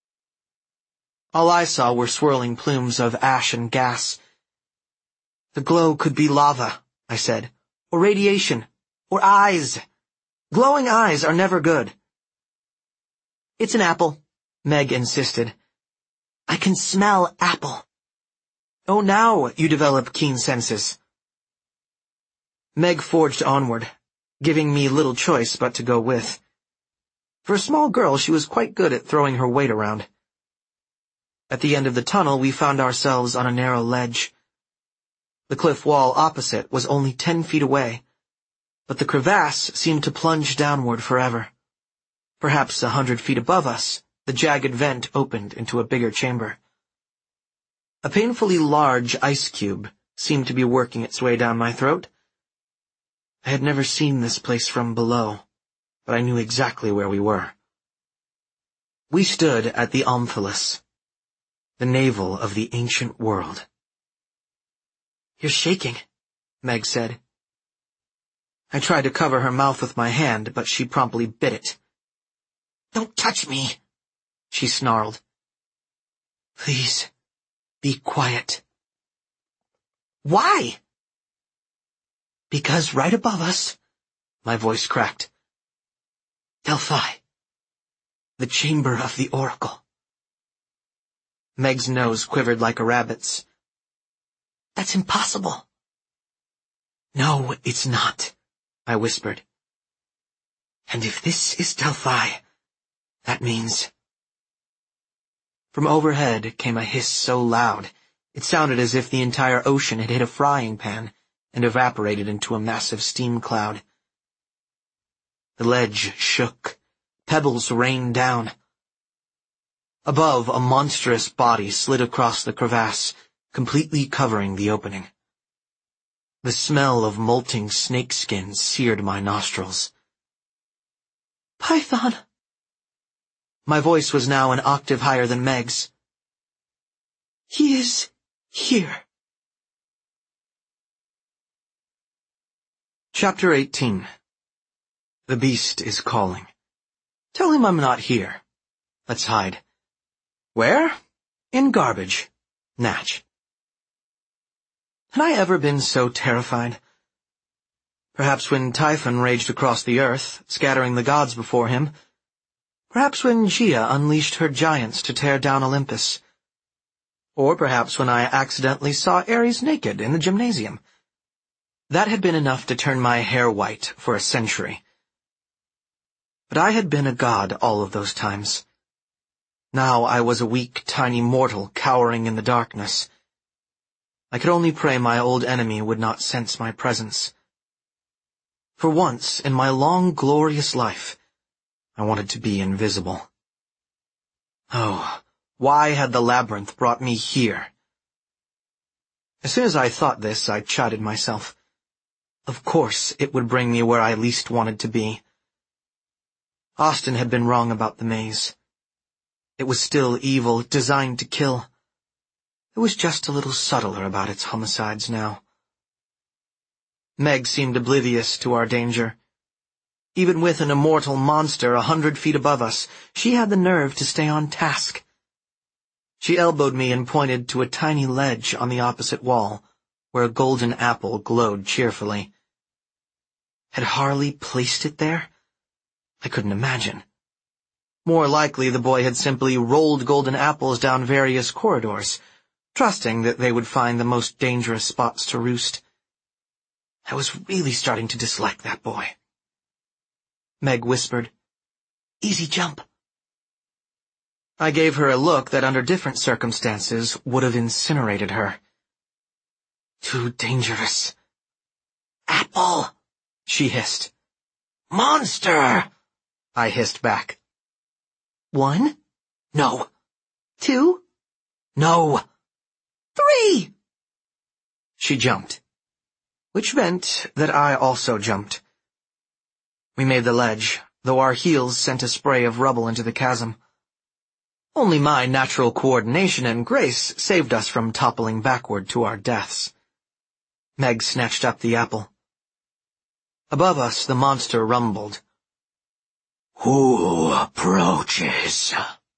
All I saw were swirling plumes of ash and gas. The glow could be lava, I said, or radiation, or eyes. Glowing eyes are never good. It's an apple, Meg insisted. I can smell apple. Oh, now you develop keen senses. Meg forged onward, giving me little choice but to go with. For a small girl, she was quite good at throwing her weight around. At the end of the tunnel, we found ourselves on a narrow ledge. The cliff wall opposite was only 10 feet away, but the crevasse seemed to plunge downward forever. Perhaps 100 feet above us, the jagged vent opened into a bigger chamber. A painfully large ice cube seemed to be working its way down my throat. I had never seen this place from below, but I knew exactly where we were. We stood at the Omphalos, the navel of the ancient world. "You're shaking," Meg said. I tried to cover her mouth with my hand, but she promptly bit it. "Don't touch me," she snarled. "Please, be quiet." "Why?" "Because right above us," my voice cracked, "Delphi, the chamber of the oracle." Meg's nose quivered like a rabbit's. "That's impossible." "No, it's not," I whispered. "And if this is Delphi, that means—" From overhead came a hiss so loud, it sounded as if the entire ocean had hit a frying pan and evaporated into a massive steam cloud. The ledge shook. Pebbles rained down. Above, a monstrous body slid across the crevasse, completely covering the opening. The smell of molting snakeskin seared my nostrils. "Python!" My voice was now an octave higher than Meg's. "He is here." Chapter 18. The beast is calling. Tell him I'm not here. Let's hide. Where? In garbage. Natch. Had I ever been so terrified? Perhaps when Typhon raged across the earth, scattering the gods before him. Perhaps when Gaia unleashed her giants to tear down Olympus. Or perhaps when I accidentally saw Ares naked in the gymnasium. That had been enough to turn my hair white for a century. But I had been a god all of those times. Now I was a weak, tiny mortal cowering in the darkness. I could only pray my old enemy would not sense my presence. For once in my long, glorious life, I wanted to be invisible. Oh, why had the labyrinth brought me here? As soon as I thought this, I chided myself. Of course it would bring me where I least wanted to be. Austin had been wrong about the maze. It was still evil, designed to kill. It was just a little subtler about its homicides now. Meg seemed oblivious to our danger. Even with an immortal monster 100 feet above us, she had the nerve to stay on task. She elbowed me and pointed to a tiny ledge on the opposite wall, where a golden apple glowed cheerfully. Had Harley placed it there? I couldn't imagine. More likely the boy had simply rolled golden apples down various corridors, trusting that they would find the most dangerous spots to roost. I was really starting to dislike that boy. Meg whispered, "Easy jump." I gave her a look that under different circumstances would have incinerated her. Too dangerous. "Apple," she hissed. "Monster," I hissed back. 1? No. 2? No. 3! She jumped, which meant that I also jumped. We made the ledge, though our heels sent a spray of rubble into the chasm. Only my natural coordination and grace saved us from toppling backward to our deaths. Meg snatched up the apple. Above us, the monster rumbled. "Who approaches?"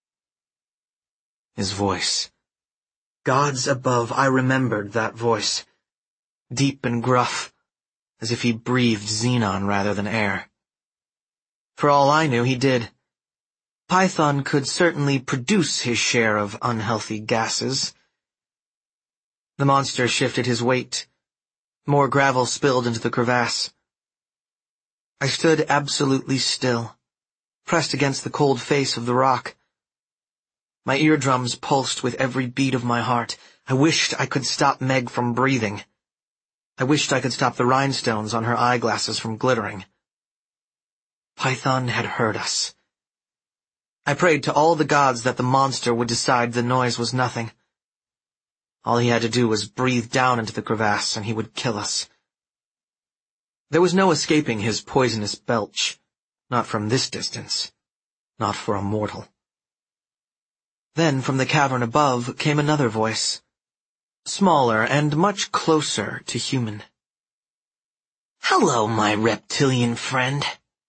His voice. Gods above, I remembered that voice. Deep and gruff, as if he breathed xenon rather than air. For all I knew, he did. Python could certainly produce his share of unhealthy gases. The monster shifted his weight. More gravel spilled into the crevasse. I stood absolutely still, pressed against the cold face of the rock. My eardrums pulsed with every beat of my heart. I wished I could stop Meg from breathing. I wished I could stop the rhinestones on her eyeglasses from glittering. Python had heard us. I prayed to all the gods that the monster would decide the noise was nothing. All he had to do was breathe down into the crevasse, and he would kill us. There was no escaping his poisonous belch, not from this distance, not for a mortal. Then from the cavern above came another voice, smaller and much closer to human. "Hello, my reptilian friend."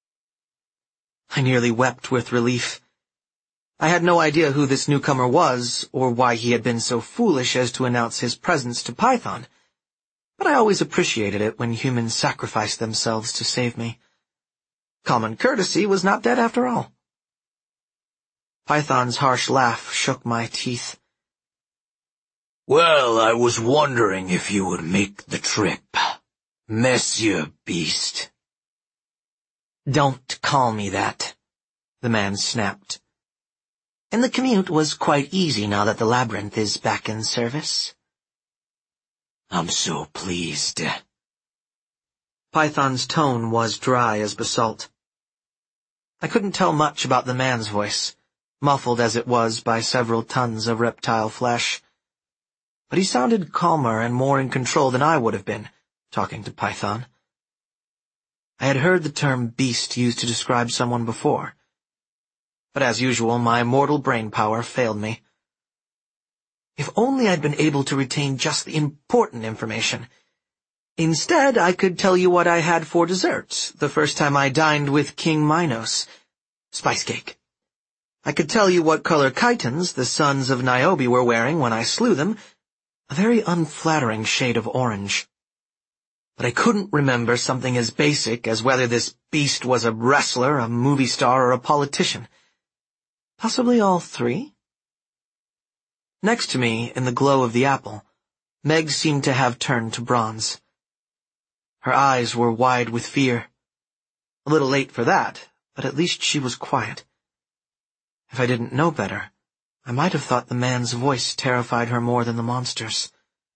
I nearly wept with relief. I had no idea who this newcomer was, or why he had been so foolish as to announce his presence to Python, but I always appreciated it when humans sacrificed themselves to save me. Common courtesy was not dead after all. Python's harsh laugh shook my teeth. "Well, I was wondering if you would make the trip, Monsieur Beast." "Don't call me that," the man snapped. "And the commute was quite easy now that the labyrinth is back in service." "I'm so pleased." Python's tone was dry as basalt. I couldn't tell much about the man's voice, muffled as it was by several tons of reptile flesh. But he sounded calmer and more in control than I would have been, talking to Python. I had heard the term beast used to describe someone before, but as usual my mortal brain power failed me. If only I'd been able to retain just the important information. Instead, I could tell you what I had for dessert the first time I dined with King Minos. Spice cake. I could tell you what color chitons the sons of Niobe were wearing when I slew them, a very unflattering shade of orange. But I couldn't remember something as basic as whether this beast was a wrestler, a movie star, or a politician. Possibly all three? Next to me, in the glow of the apple, Meg seemed to have turned to bronze. Her eyes were wide with fear. A little late for that, but at least she was quiet. If I didn't know better, I might have thought the man's voice terrified her more than the monster's.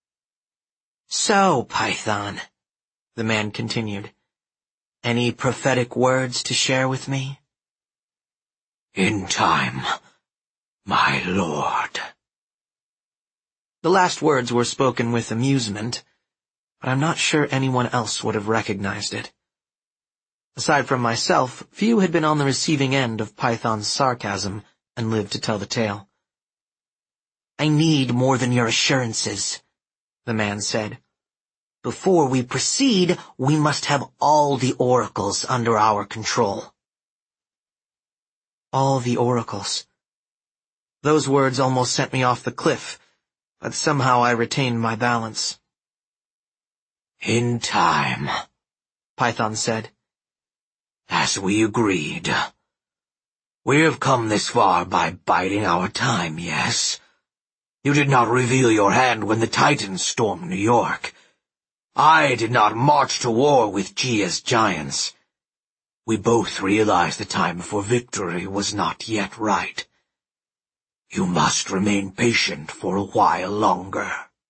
"So, Python," the man continued, "any prophetic words to share with me?" "In time, my lord." The last words were spoken with amusement, but I'm not sure anyone else would have recognized it. Aside from myself, few had been on the receiving end of Python's sarcasm and lived to tell the tale. "I need more than your assurances," the man said. "Before we proceed, we must have all the oracles under our control." All the oracles. Those words almost sent me off the cliff, but somehow I retained my balance. "In time," Python said. "As we agreed. We have come this far by biding our time, yes? You did not reveal your hand when the Titans stormed New York. I did not march to war with Gia's giants. We both realized the time for victory was not yet right. You must remain patient for a while longer."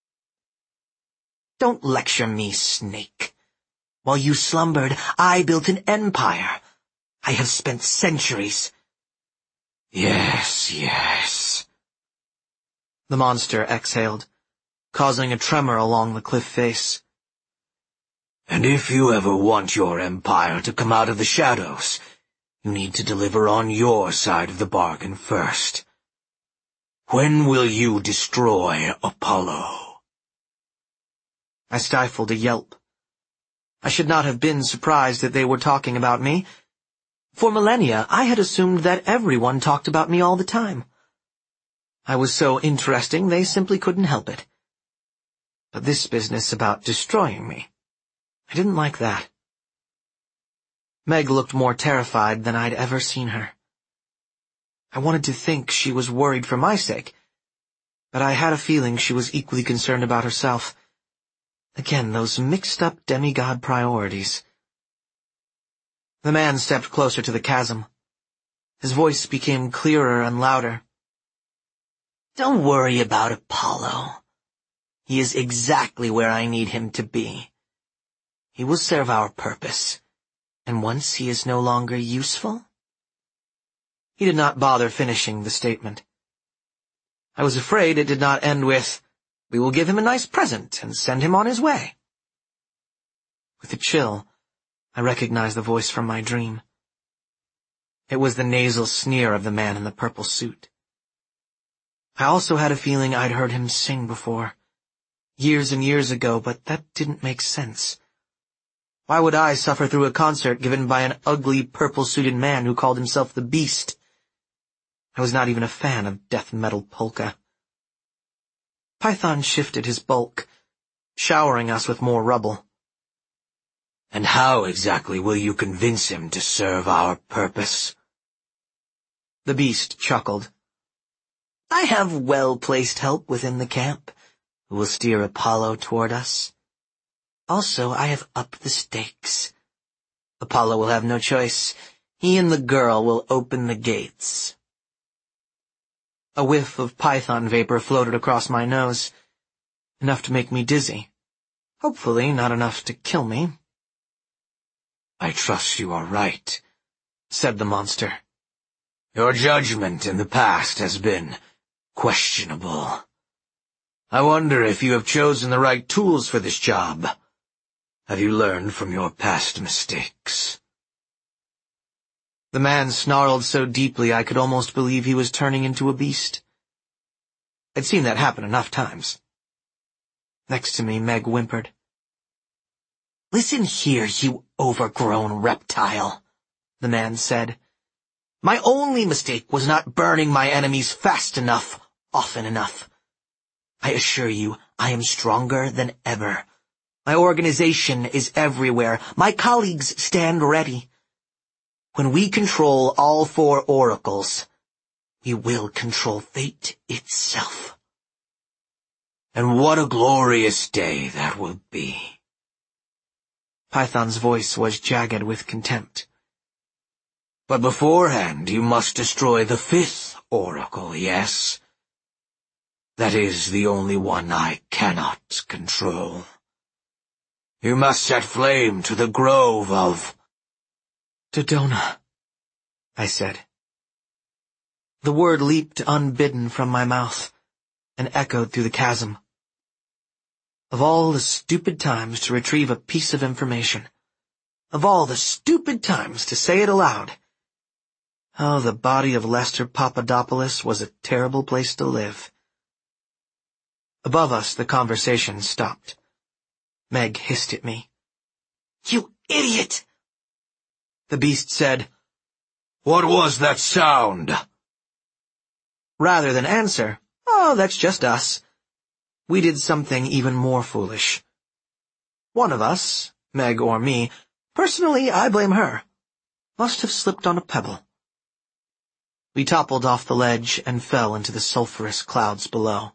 "Don't lecture me, Snake. While you slumbered, I built an empire. I have spent centuries—" Yes, yes." The monster exhaled, causing a tremor along the cliff face. "And if you ever want your empire to come out of the shadows, you need to deliver on your side of the bargain first. When will you destroy Apollo?" I stifled a yelp. I should not have been surprised that they were talking about me. For millennia, I had assumed that everyone talked about me all the time. I was so interesting they simply couldn't help it. But this business about destroying me, I didn't like that. Meg looked more terrified than I'd ever seen her. I wanted to think she was worried for my sake, but I had a feeling she was equally concerned about herself. Again, those mixed-up demigod priorities. The man stepped closer to the chasm. His voice became clearer and louder. "Don't worry about Apollo. He is exactly where I need him to be. He will serve our purpose, and once he is no longer useful—" He did not bother finishing the statement. I was afraid it did not end with, We will give him a nice present and send him on his way." With a chill, I recognized the voice from my dream. It was the nasal sneer of the man in the purple suit. I also had a feeling I'd heard him sing before, years and years ago, but that didn't make sense. Why would I suffer through a concert given by an ugly, purple-suited man who called himself the Beast? I was not even a fan of death metal polka. Python shifted his bulk, showering us with more rubble. "And how exactly will you convince him to serve our purpose?" The Beast chuckled. "I have well-placed help within the camp, who will steer Apollo toward us. Also, I have upped the stakes. Apollo will have no choice. He and the girl will open the gates." A whiff of python vapor floated across my nose, enough to make me dizzy. Hopefully not enough to kill me. "I trust you are right," said the monster. "Your judgment in the past has been questionable. I wonder if you have chosen the right tools for this job. Have you learned from your past mistakes?" The man snarled so deeply I could almost believe he was turning into a beast. I'd seen that happen enough times. Next to me, Meg whimpered. "Listen here, you overgrown reptile," the man said. "My only mistake was not burning my enemies fast enough, often enough. I assure you, I am stronger than ever. My organization is everywhere. My colleagues stand ready. When we control all 4 oracles, we will control fate itself." "And what a glorious day that will be." Python's voice was jagged with contempt. "But beforehand you must destroy the 5th oracle, yes? That is the only one I cannot control. You must set flame to the grove of—" "Dodona," I said. The word leaped unbidden from my mouth and echoed through the chasm. Of all the stupid times to retrieve a piece of information, of all the stupid times to say it aloud, oh, the body of Lester Papadopoulos was a terrible place to live. Above us, the conversation stopped. Meg hissed at me. "You idiot!" The Beast said, "What was that sound?" Rather than answer, "Oh, that's just us," we did something even more foolish. One of us, Meg or me, personally I blame her, must have slipped on a pebble. We toppled off the ledge and fell into the sulphurous clouds below.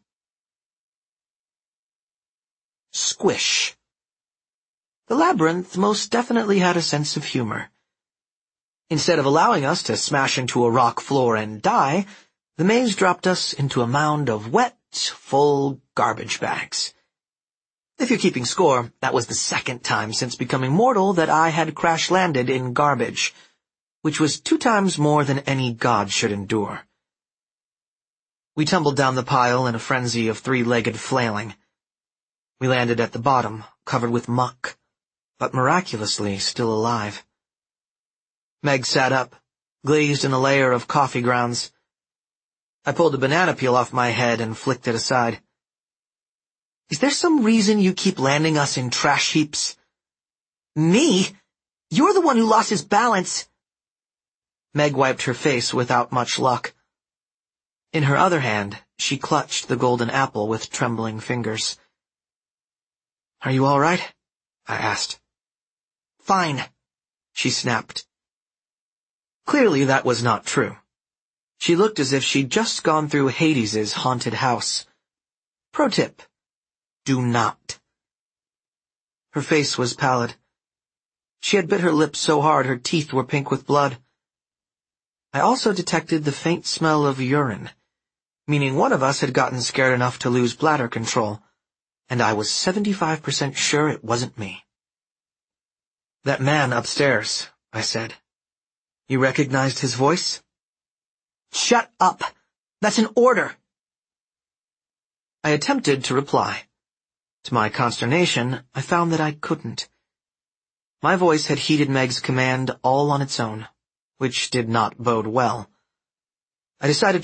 Squish. The labyrinth most definitely had a sense of humor. Instead of allowing us to smash into a rock floor and die, the maze dropped us into a mound of wet, full garbage bags. If you're keeping score, that was the 2nd time since becoming mortal that I had crash-landed in garbage, which was 2 times more than any god should endure. We tumbled down the pile in a frenzy of 3-legged flailing. We landed at the bottom, covered with muck, but miraculously still alive. Meg sat up, glazed in a layer of coffee grounds. I pulled a banana peel off my head and flicked it aside. "Is there some reason you keep landing us in trash heaps?" "Me? You're the one who lost his balance." Meg wiped her face without much luck. In her other hand, she clutched the golden apple with trembling fingers. "Are you all right?" I asked. "Fine," she snapped. Clearly that was not true. She looked as if she'd just gone through Hades's haunted house. Pro tip: do not. Her face was pallid. She had bit her lips so hard her teeth were pink with blood. I also detected the faint smell of urine, meaning one of us had gotten scared enough to lose bladder control, and I was 75% sure it wasn't me. "That man upstairs," I said. "You recognized his voice?" "Shut up! That's an order!" I attempted to reply. To my consternation, I found that I couldn't. My voice had heeded Meg's command all on its own, which did not bode well. I decided